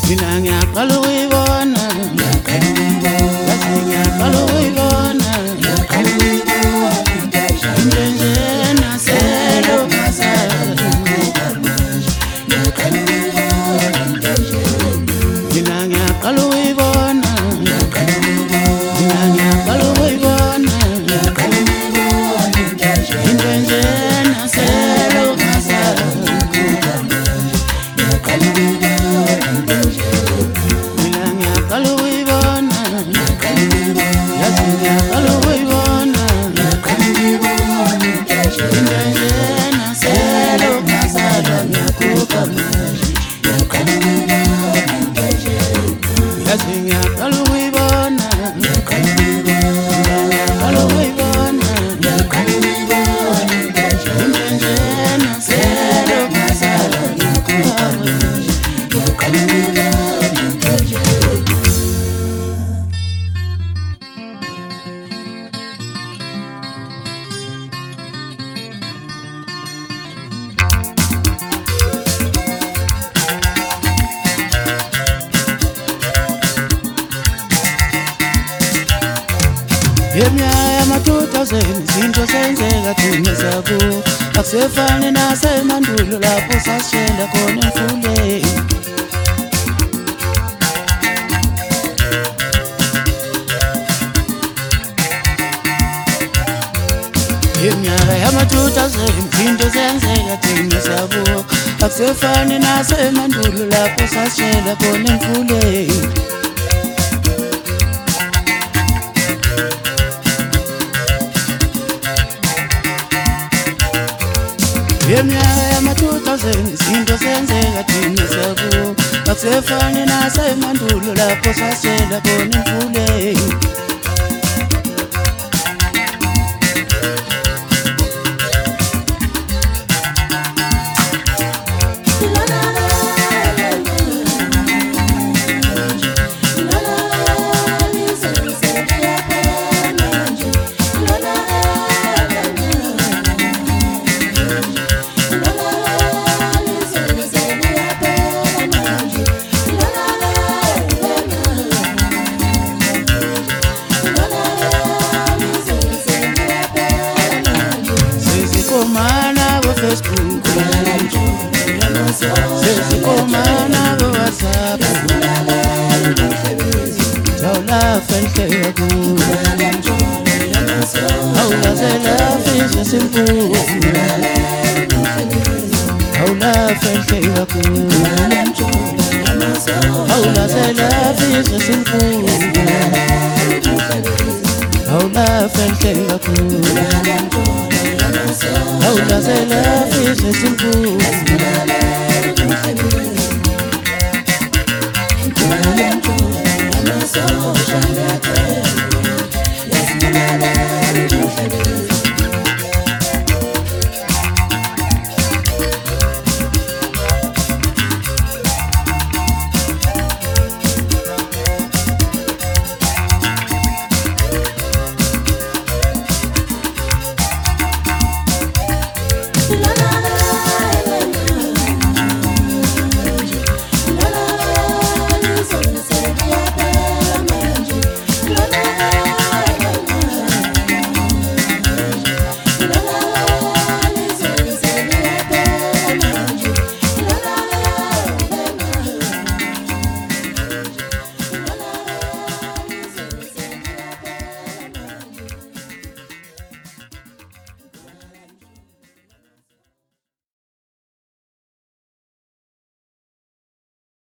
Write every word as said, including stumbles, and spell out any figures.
mina ngiyaqala ukuyibona yazi ngiyaqala ukuyibona into njena selo phasana mina ngiyaqala ukuyibona mina ngiyaqala ukuyibona into njena selo phasana mina ngiyaqala ukuyibona yazi ngiyaqala ukuyibona into njena selo phasana ngiyakhupha manje yazi ngiyaqala ukuyibona ngiyaqala ukuyibona into njena selo phasana ngiyakhupha manje Yeminyaka yama-two thousand izinto senzeka thina sakuwo akusefani nasemandulo lapho sasishela khona emfuleni Yeminyaka yama-two thousand izinto senzeka thina sakuwo akusefani nasemandulo lapho sasishela khona emfuleni Yeminyaka yama-two thousand izinto senzeka thina sakuwo akusefani nasemandulo lapho sasishela khona emfuleni Sezikomana ku-Facebook sezikomana ku-WhatsApp zawulafa enhle kakhulu awulaze lafisha simpuzu awulafa enhle kakhulu awulaze lafisha simpuzu awulafa enhle kakhulu awulaze lafisha simpuzu